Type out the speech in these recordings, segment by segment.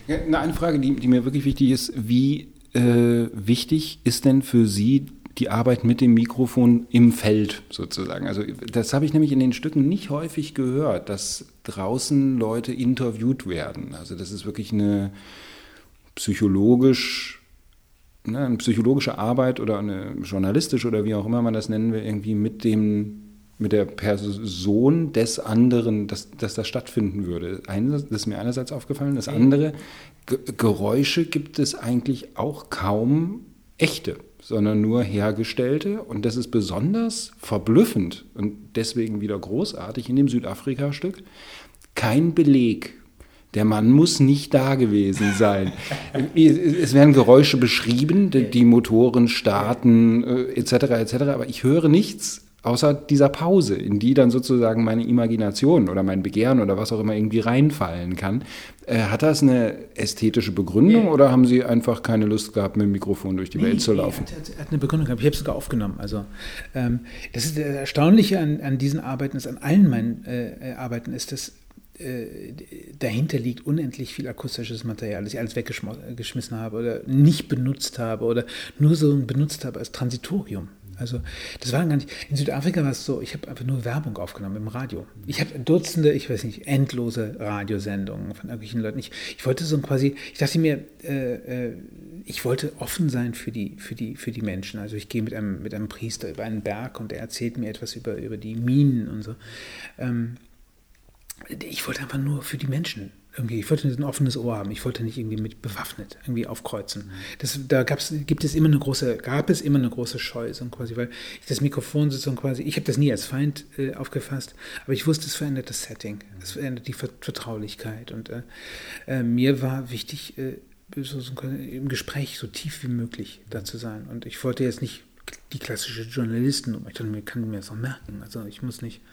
Ja, eine Frage, die mir wirklich wichtig ist, wie wichtig ist denn für Sie die Arbeit mit dem Mikrofon im Feld sozusagen? Also das habe ich nämlich in den Stücken nicht häufig gehört, dass draußen Leute interviewt werden. Also das ist wirklich eine psychologische Arbeit oder eine journalistische oder wie auch immer man das nennen will, irgendwie mit der Person des anderen, dass das stattfinden würde. Das ist mir einerseits aufgefallen. Das andere, Geräusche gibt es eigentlich auch kaum echte, sondern nur hergestellte. Und das ist besonders verblüffend und deswegen wieder großartig in dem Südafrika-Stück. Kein Beleg. Der Mann muss nicht da gewesen sein. Es werden Geräusche beschrieben, die Motoren starten, etc., aber ich höre nichts außer dieser Pause, in die dann sozusagen meine Imagination oder mein Begehren oder was auch immer irgendwie reinfallen kann. Hat das eine ästhetische Begründung oder haben Sie einfach keine Lust gehabt, mit dem Mikrofon durch die Welt zu laufen? Er hat eine Begründung gehabt. Ich habe es sogar aufgenommen. Also das ist das Erstaunliche an diesen Arbeiten, an allen meinen Arbeiten ist, dass dahinter liegt unendlich viel akustisches Material, das ich alles weggeschmissen habe oder nicht benutzt habe oder nur so benutzt habe als Transitorium. Also das war gar nicht, in Südafrika war es so, ich habe einfach nur Werbung aufgenommen im Radio. Ich habe Dutzende, ich weiß nicht, endlose Radiosendungen von irgendwelchen Leuten. Ich wollte so quasi, ich dachte mir, ich wollte offen sein für die Menschen. Also ich gehe mit einem Priester über einen Berg und er erzählt mir etwas über die Minen und so. Ich wollte einfach nur für die Menschen irgendwie, ich wollte ein offenes Ohr haben, ich wollte nicht irgendwie mit bewaffnet irgendwie aufkreuzen. Gab es immer eine große Scheu, so quasi, weil ich das Mikrofon sozusagen quasi, ich habe das nie als Feind aufgefasst, aber ich wusste, es verändert das Setting, es verändert die Vertraulichkeit und mir war wichtig, so im Gespräch so tief wie möglich da zu sein und ich wollte jetzt nicht die klassische Journalistennummer, ich dachte, ich kann mir das noch merken, also ich muss nicht...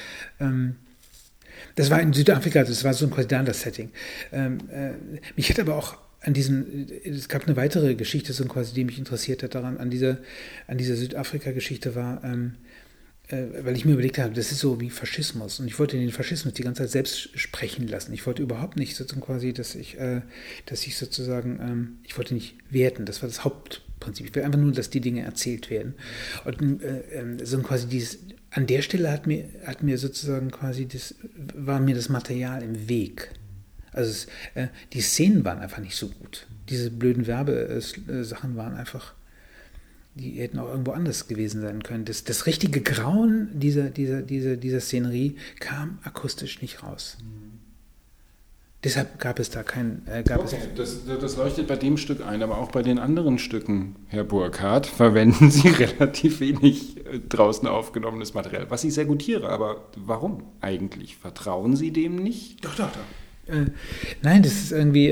Das war in Südafrika, das war so ein quasi das Setting. Mich hat aber auch es gab eine weitere Geschichte, so quasi, die mich interessiert hat daran, an dieser Südafrika-Geschichte war, weil ich mir überlegt habe, das ist so wie Faschismus und ich wollte den Faschismus die ganze Zeit selbst sprechen lassen. Ich wollte überhaupt nicht sozusagen quasi, dass ich sozusagen, ich wollte nicht werten, das war das Hauptprinzip. Ich will einfach nur, dass die Dinge erzählt werden. Und so quasi an der Stelle hat mir sozusagen quasi war mir das Material im Weg. Also die Szenen waren einfach nicht so gut. Diese blöden Werbesachen waren einfach, die hätten auch irgendwo anders gewesen sein können. Das richtige Grauen dieser Szenerie kam akustisch nicht raus. Deshalb gab es da kein... Das leuchtet bei dem Stück ein, aber auch bei den anderen Stücken, Herr Burkhardt, verwenden Sie relativ wenig draußen aufgenommenes Material, was ich sehr gutiere. Aber warum eigentlich? Vertrauen Sie dem nicht? Doch. Nein, das ist irgendwie...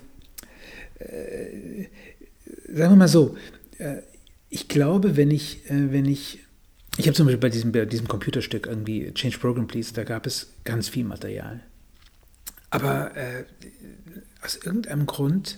sagen wir mal so, ich glaube, wenn ich habe zum Beispiel bei diesem Computerstück irgendwie Change Program Please, da gab es ganz viel Material. Aber aus irgendeinem Grund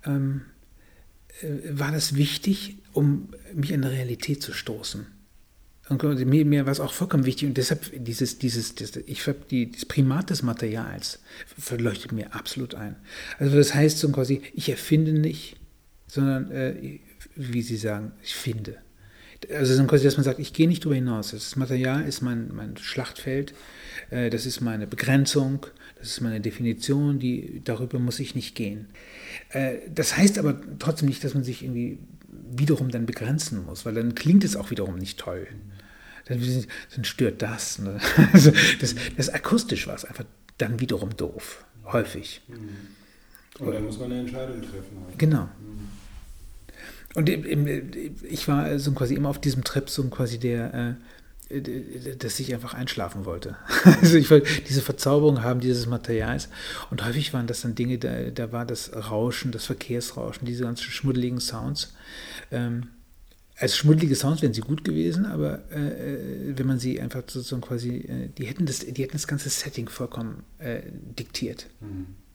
war das wichtig, um mich an der Realität zu stoßen. Und mir war es auch vollkommen wichtig und deshalb das Primat des Materials verleuchtet mir absolut ein. Also das heißt so quasi, ich erfinde nicht, sondern, wie Sie sagen, ich finde. Also so quasi, dass man sagt, ich gehe nicht darüber hinaus. Das Material ist mein Schlachtfeld, das ist meine Begrenzung, das ist meine Definition, darüber muss ich nicht gehen. Das heißt aber trotzdem nicht, dass man sich irgendwie wiederum dann begrenzen muss, weil dann klingt es auch wiederum nicht toll. Dann stört das. Ne? Also das akustisch war es einfach dann wiederum doof, häufig. Und dann muss man eine Entscheidung treffen. Genau. Und ich war so quasi immer auf diesem Trip, so quasi dass ich einfach einschlafen wollte. Also ich wollte diese Verzauberung haben dieses Materials und häufig waren das dann Dinge, da war das Rauschen, das Verkehrsrauschen, diese ganzen schmuddeligen Sounds. Als schmuddelige Sounds wären sie gut gewesen, aber wenn man sie einfach sozusagen quasi, die hätten das ganze Setting vollkommen diktiert.